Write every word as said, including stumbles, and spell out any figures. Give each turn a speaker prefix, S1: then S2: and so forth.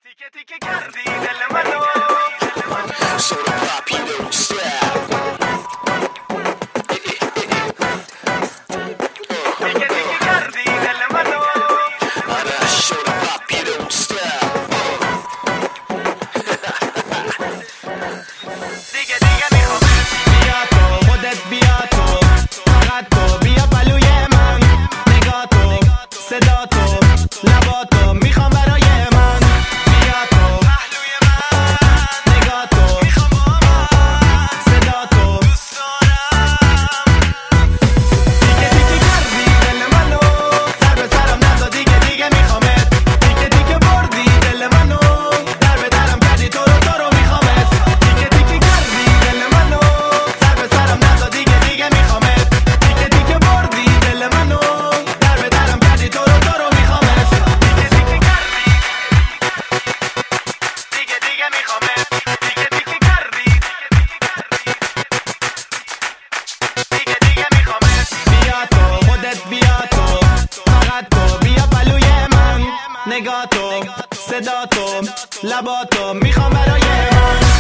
S1: تیکه تیکه کردی دل منو
S2: Solo papi don't stop.
S1: تیکه تیکه کردی دل منو
S2: آره solo papi don't stop.
S1: دیگه دیگه میخوام
S3: بیا تو خودت بیا تو فقط تو بیا پلوی من نگاه تو صدا تو لبا تو میخوام برای من بیا تو
S1: پهلوی من
S3: نگاه تو
S1: میخوام با من
S3: صدا تو
S1: دوست دارم
S3: تیکه تیکه کردی دل منو سر به سرم نزا دیگه دیگه میخوامت تیکه تیکه بردی دل منو در به درم کردی تو رو تو رو میخوامت تیکه تیکه کردی دل منو سر به سرم نزا دیگه دیگه میخوامت تیکه تیکه بردی دل منو در به درم کردی تو رو تو رو میخوامت
S1: تیکه تیکه کردی دیگه دیگه میخوام تیکه تیکه کردی دیگه دیگه میخوام
S3: بیا تو خودت بیا تو فقط تو بیا پلوی من نگاه تو صدا تو لبا تو میخوام برای من